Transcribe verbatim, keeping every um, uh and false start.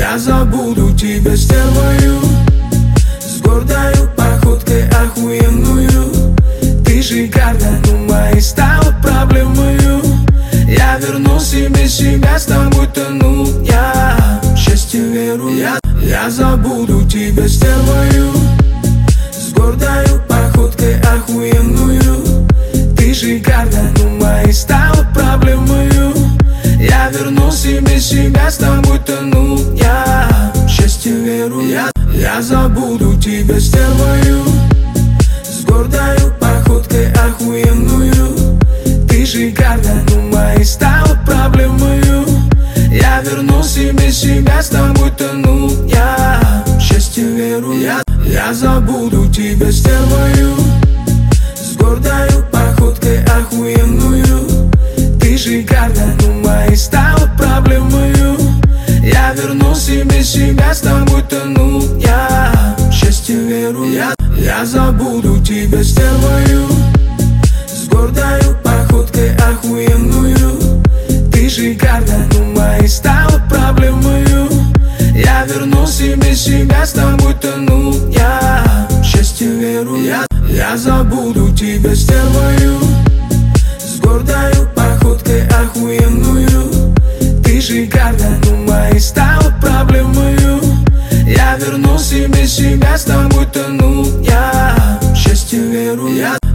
Я забуду тебя, стервою, с гордою походкой охуенную. Ты шикарна, но моей стала проблемою. Я верну себе себя, с тобой тону. Я в счастье веру. Я, я забуду тебя, стервою, с гордою походкой охуенную. Ты шикарна, но моей стала проблемою. Я верну себе себя, с тобой тону. Я в счастье веру. Я, я забуду тебя, стервою, с гордою походкой охуенную. Ты шикарна, но моей стала проблемою. Я верну себе себя, с тобой тону. Я в счастье веру. Я, я забуду тебя, стервою, с гордою походкой охуенную. Ты шикарна, но моей стала проблемою. Я верну себе себя, с тобой тону. Я в счастье веру. Я, я забуду тебя, стервою, с гордою походкой охуенную. Ты шикарна, но моей стала проблемою. Я верну себе себя, с тобой тону. Я в счастье веру. Я, я забуду тебя, стервою, с гордою походкой охуенную. Ты шикарна, но моей стала проблемою. Я верну себе себя, с тобой тону. Я в счастье веру. Я,